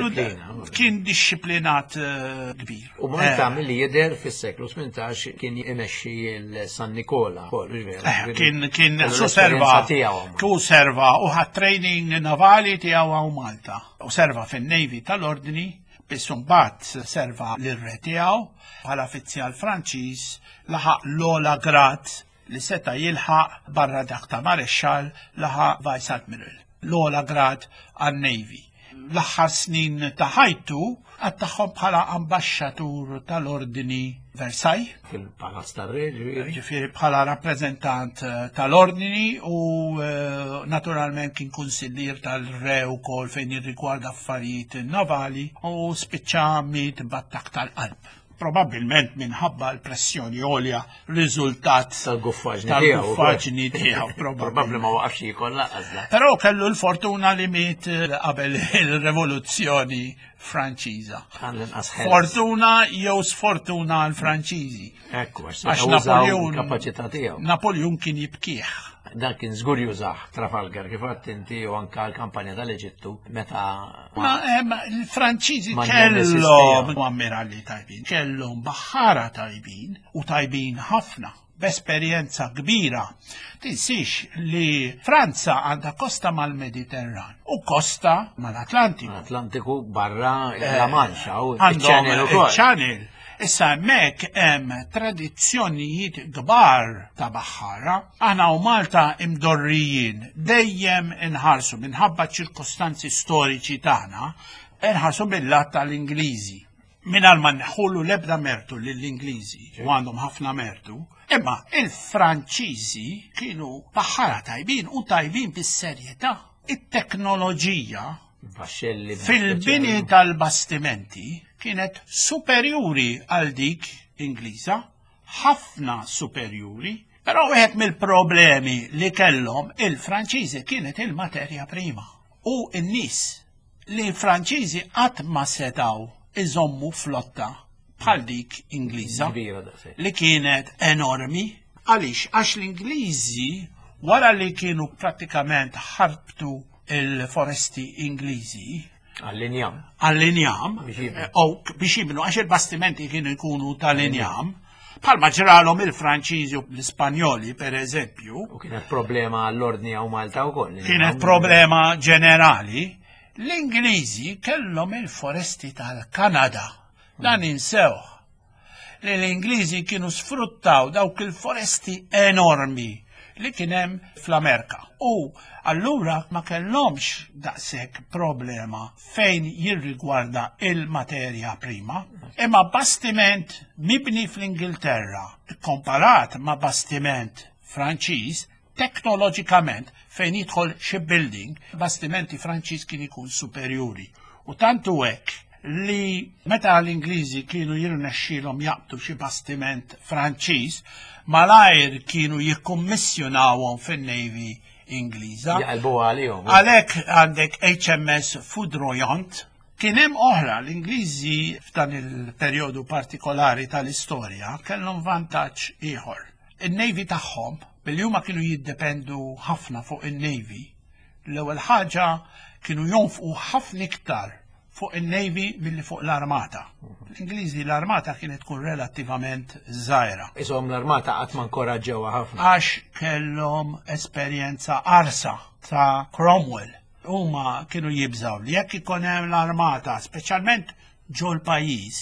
Kien dixxiplinat kbir. U Malta milli jidher fis-seklu tmintax kien imexxi l-San Nikola. Kien kien serva ku serva u ħadd training navali tiegħu hawn Malta. U serva fin-Navy tal-Ordni biss imbagħad serva lir-re tiegħu bħala uffiċjal Franċiż laħaq l-ola grad li seta jilħaq barra dak ta' marexxall laħaq Vice Admiral. L-ola grad għan-Navy. L-aħħar snin ta' ħajtu għattaħħom bħala ambasċatur tal-Ordni Versailles. Fil-Palazz tar-Re. Ġifieri bħala rappreżentant tal-Ordni u naturalment kien kunsillier tal-Re wkoll fejn jirrigwarda affarijiet navali u spiċċa miet battak tal-qalb. Probabilment minħabba l-pressjoni għolja riżultat tal-guffaġni tiegħu. Probabbli ma waqafx jikol laqgħa. Però kellu l-fortuna li miet qabel il-Revoluzzjoni Franċiża. Fortuna jew sfortuna l-Franċiżi. Ekku, għax Napoleon kapaċità tiegħu. Napoleon kien jibkieħ. Dan kien żgur jużah Trafalgar kif għadt inti u anke l-kampanja tal-Eġittu meta. Ma l-Franċiżi kellhom ammirali tajbin, kellhom baħħara tajbin u tajbin ħafna b'esperjenza kbira. Tinsix li Franza għandha kosta mal-Mediterran u kosta mal-Atlantiku. Atlantiku barra la Manxa u ċ-Channel ukoll. Issa hemmhekk hemm tradizzjonijiet kbar ta' baħħara, aħna u Malta imdorrijin dejjem inħarsu minħabba ċirkostanzi storiċi tagħna, inħarsu bil-lat tal-Ingliżi. Mingħajr ma nneħħulu l-ebda mertu lill-Ingliżi u għandhom ħafna mertu, imma il-Franċiżi kienu baħħara tajbin u tajbin bis-serjetà. It-teknoloġija fil-bini tal-bastimenti kienet superjuri għal dik Ingliża, ħafna superjuri, però wieħed mill-problemi li kellhom il-Franċiżi kienet il-materja prima. U n-nies li Franċiżi qatt ma setgħu iżommu flotta bħal dik Ingliża li kienet enormi. Għaliex għax l-Ingliżi wara li kienu prattikament ħarbtu il-foresti Ingliżi Għall-injam. Għall-injam, biex jibnu, għax il-bastimenti kienu jkunu tal-injam, bħalma ġralhom il-Franċiżi u l-Ispanjoli, per eżempju. U kienet problema għall-Ordni u Malta wkoll. Kienet problema ġenerali. L-Ingliżi kellhom il-foresti tal-Kanada. Dan insew. Li l-Ingliżi kienu sfruttaw dawk il-foresti enormi li kienem fl-Amerika. U allura ma kellhomx daqshekk problema fejn jirrigwarda il-materja prima, imma bastiment mibni fl-Ingilterra komparat ma bastiment Franċiż teknoloġikament fejn jidħol shipbuilding, bastimenti Franċiż kien ikun superjuri. U tantu hekk li meta l-Ingliżi kienu jirnexxilhom jaqbtu xi bastiment Franċiż, malajr kienu jikkommissjonawhom fin-Navy Ingliża. Jaqalbu għalihom. Għalhekk għandek H M S Foudroyant. Kien hemm oħra l-Ingliżi f'dan il-perjodu partikolari tal-istorja kellhom vantaġġ ieħor. In-Navy tagħhom billi huma kienu jiddependu ħafna fuq in-Navy. L-ewwel ħaġa kienu jonfqu ħafna iktar fuq il-Navy milli fuq l-Armata. L-Ingliżi l-Armata kienet tkun relattivament żgħira. Ishom l-Armata qatt ma nkoraġġewha ħafna. Għax kellhom esperjenza qarsa ta' Cromwell. Huma kienu jibżaw li jekk ikun hemm l-Armata, speċjalment ġol pajjiż,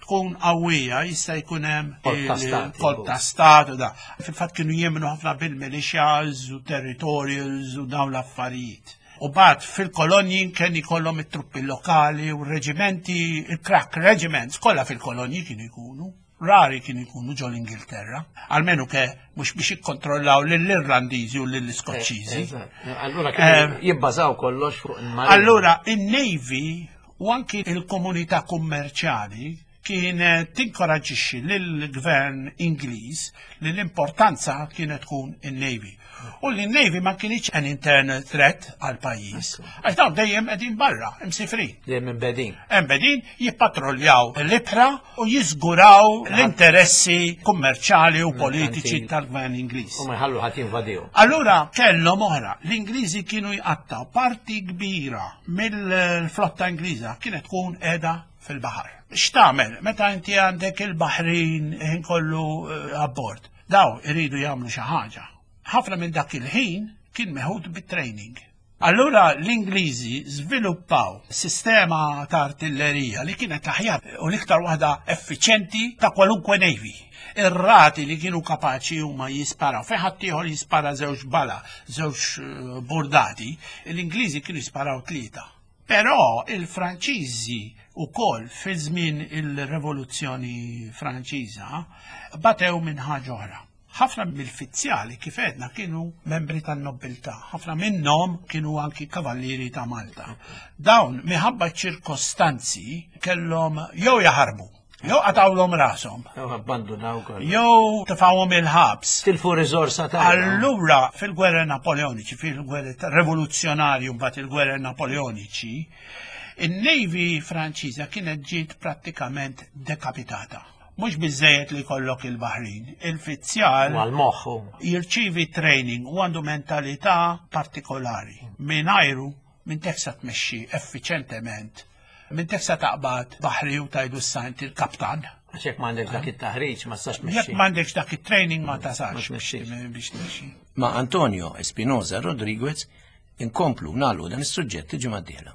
tkun qawwija jista' jkun hemm Kolb ta' stat, kolb ta' stat u da. Fil-fatt kienu jemmnu ħafna bil-militias u territorials u dawn l-affarijiet. U bat fil-kolonji kien ikollhom it-truppi lokali u reġimenti, il-crack regiments kollha fil-kolonji kienu jkunu. Rari kienu jkunu ġol Ingilterra, almenu ke mhux biex jikkontrollaw lill-Irlandiżi u lill-Iskoċċiżi. Allura kienu jibbażaw kollox fuq il-Marina. Allura in-Navy u anki il-komunità kummerċjali kienet tinkoraġixxi lill-gvern Ingliż li l-importanza kienet tkun in-Navy. U l-Navy ma kienx an internal threat għal pajjiż. Għax dawn dejjem qegħdin barra, imsifrin. Dejjem imbedin. Imbedin jippatroljaw l-ibħra u jiżguraw l-interessi kummerċjali u politiċi tal-gvern Ingliż. U ma jħallu ħadd jinvadihom. Allura kellhom oħra, l-Ingliżi kienu jqattaw parti kbira mill-flotta Ingliża kienet tkun qiegħda fil-baħar. X'tagħmel meta inti għandek il-baħrin ħin kollu abbord? Daw iridu jagħmlu xi ħaġa. Ħafna minn dak il-ħin kien meħud bit-training. Allura l-Ingliżi żviluppaw sistema ta' artillerija li kienet aħjar u l-iktar waħda effiċenti ta' kwalunkwe Navy. Ir-rati li kienu kapaċi huma jisparaw, fejn ħadd ieħor jispara żewġ bala, żewġ burdati, l-Ingliżi kienu jisparaw tlieta. Però il-Franċiżi wkoll fi żmien il-Revoluzzjoni Franċiża batew minn ħaġa oħra. Ħafna mill-fizzjali kif edna kienu membri tan-nobiltà, ħafna minnhom kienu anki kavallieri ta' Malta. Dawn minħabba ċirkostanzi kellhom jew jaħarbu, jew qatawlhom rashom. Jew abbandunaw kollu. Jew tefawhom il-ħabs. Tilfu riżorsa tagħhom. Allura fil-gwerra Napoleoniċi, fil-gwerra rivoluzzjonarju mbagħad il-gwerra Napoleoniċi, in-Navy Franċiża kienet ġiet prattikament dekapitata. Mhux biżżejjed li jkollok il-baħrin. Il-fizzjal Mal-moħħu. jirċievi training u għandu mentalità partikolari. Mingħajru minn teksa tmexxi effiċentement, minn teksa taqbad baħri u tajdu s-sajnt il-kaptan. Għax jekk m'għandek dak it-taħriġ ma stax Jekk mexxi. m'għandekx dak it-training ma tasax tmexxix. biex tmexxi. Ma' Antonio Espinosa Rodriguez inkomplu nagħlqu dan is-suġġett il-ġimgħa d-dieħla.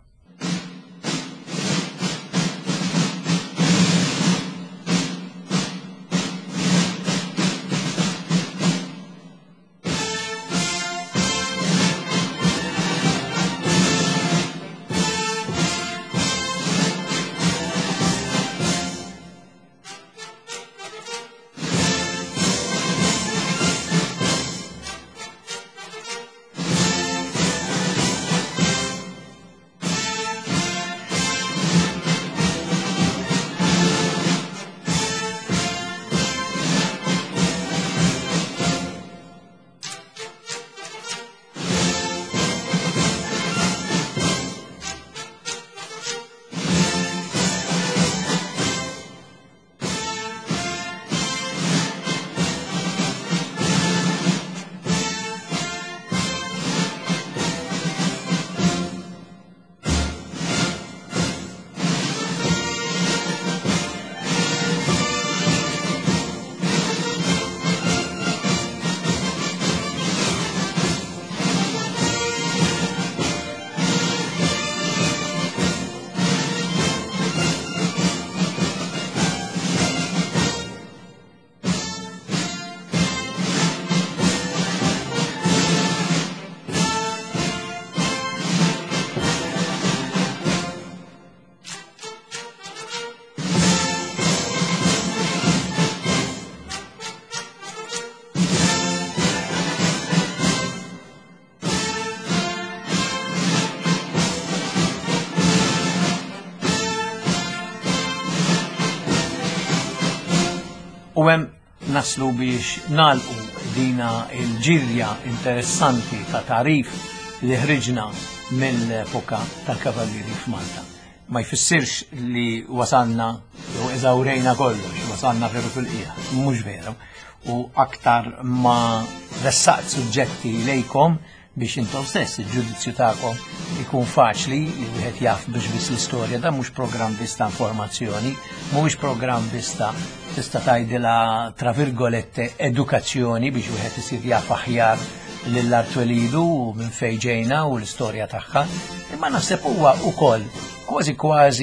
U hemm naslu biex nalqu dina il-ġirja interessanti ta' tarif li ħriġna mill-epoka tal-kavallieri f'Malta. Ma jfissirx li wasalna u eżawrejna kollox, wasalna veru fil-qija, mhux veru. U aktar ma ressaqt suġġetti lejkom biex intom stess il-ġudizzju tagħkom ikun faċli li wieħed jaf biex biss l-istorja da mhux programm biss ta' informazzjoni, mhuwiex programm biss ta' tista' tgħidilha tra virgolette edukazzjoni biex wieħed isir jaf aħjar lill-art welidu u minn fejn ġejna u l-istorja tagħha, imma naħseb huwa wkoll kważi kważi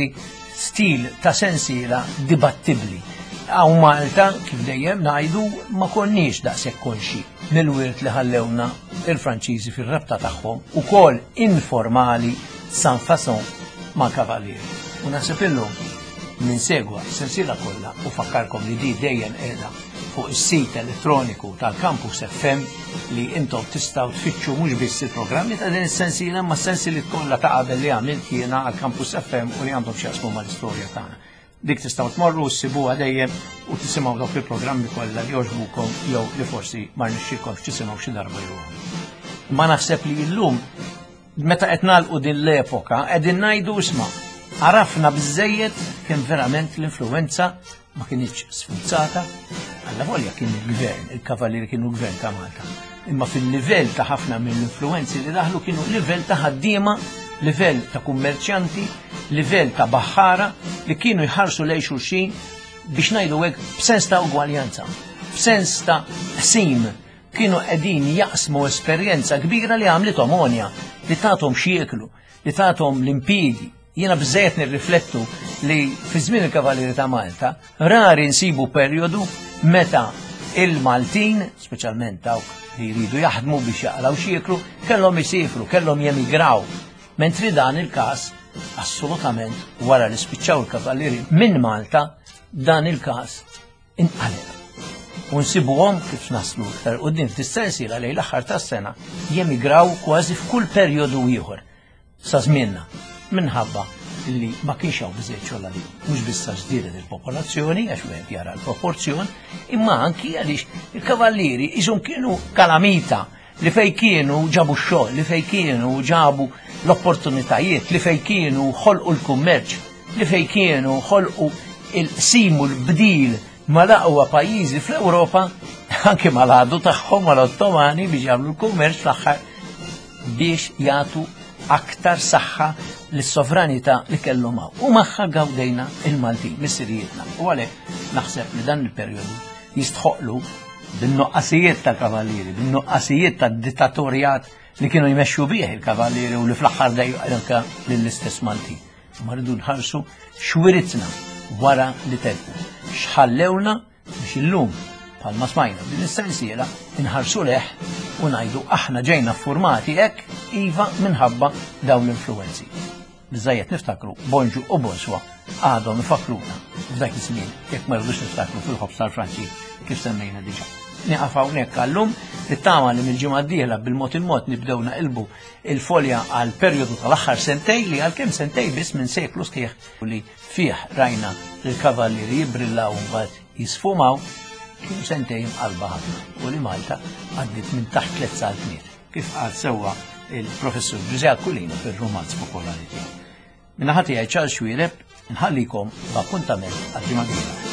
stil ta' sensiela dibattibli. Għaw Malta, kif dejjem ngħidu, ma konniex daqshekk konxi mill-wirt li ħallewna il-Franċiżi fir-rabta tagħhom ukoll informali sans façon ma' kavallieri. U naħseb illum ninsegwa sensiela kollha u fakkarkom li di dejjem qiegħda fuq is-sit elettroniku tal-Campus F M li intom tistgħu tfittxu mhux biss il-programmi ta' din is-sensiela ma' sensieli kollha ta' qabel li għamilt jiena għall-Campus F M u li għandhom x'jaqsmu mal-istorja tagħna. Dik tistgħu tmorru ssibuha dejjem u tisimgħu dawk il-programmi kollha li jogħġbukom jew li forsi ma rnexxielkomx tisimgħu xi darba jew. Ma naħseb li llum meta qed nagħlqu din l-epoka qegħdin ngħidu isma' għarafna biżżejjed kemm verament l-influwenza ma kienx sfurzata alla volja kien il-gvern, il-kavallieri kienu l-gvern ta' Malta. Imma fil-livell ta' ħafna mill-influenzi li daħlu kienu livell ta' ħaddiema, livell ta' kummerċjanti, livell ta' baħħara li kienu jħarsu lejn xulxin biex ngħidu hekk b'sens ta' ugwaljanza, b'sens ta' ħsim, kienu qegħdin jaqsmu esperjenza kbira li għamlithom onja, li tagħthom xieklu, li tagħthom l-impjiegi. Jiena bżejjed nirriflettu li fi żmien il-Kavallieri ta' Malta rari nsibu perjodu meta il-Maltin, speċjalment dawk li jridu jaħdmu biex jaqlaw xieklu, kellhom isifru, kellhom jemigraw. Mentri dan il-każ assolutament wara li spiċċaw il-Kavallieri minn Malta dan il-każ inqaleb. U nsibuhom kif naslu iktar quddiem fis-sensiela lejn l-aħħar tas-sena jemigraw kważi f'kull perjodu ieħor sa żmienna. Minħabba li ma kienx hawn biżejjed xogħol li mhux biss żdiedet il-popolazzjoni għax wieħed jara l-proporzjon, imma anki għaliex il-kavallieri ishom kienu kalamita li fejn kienu ġabu x-xogħol, li fejn kienu ġabu l-opportunitajiet, li fejn kienu ħolqu l-kummerċ, li fejn kienu ħolqu il-simu l-bdil mal-aqwa pajjiżi fl-Ewropa anke mal-għadu tagħhom mal-Ottomani biex jagħmlu l-kummerċ fl-aħħar biex jagħtu aktar saħħa l-sovranità li kellhom hawn. U magħha gawdejna il-Maltin mis-sirijietna. U għalhekk naħseb li dan il-perjodu jistħoqlu bin-nuqqasijiet tal-kavallieri, bin-nuqqasijiet tad-dittatorjat li kienu jmexxu bih il-kavallieri u li fl-aħħar dejju anke lill-istess Maltin. Ma rridu nħarsu xwiritna wara li telqu. X'ħallewna biex illum bħalma smajna din is-sensiela inħarsu leħ u ngħidu aħna ġejna ffurmati hekk iva minħabba dawn l-influenzi. Biżżejjed niftakru Bonġu u Bonswa għadhom ifakruna f'dak iż-żmien jekk ma rridux niftakru fil-ħobs tal-Franċiż kif semmejna diġà. Nieqaf hawnhekk għallum nittama li mill-ġimgħa d-dieħla bil-mod il-mod nibdew naqilbu il-folja għal perjodu tal-aħħar sentej li għalkemm sentej biss minn seklu sħiħ li fih rajna l-kavallieri jibrillaw mbagħad jisfumaw kienu sentejn qalba ħafna u li Malta għaddit minn taħt tliet saltniet kif qal sewwa il-professur Giuseppe Aquilino fir-romanz popolari tiegħu. Minnaħa tiegħi Charles Xwiereb nħallikom b'appuntament għal ġimgħa d-dieħla.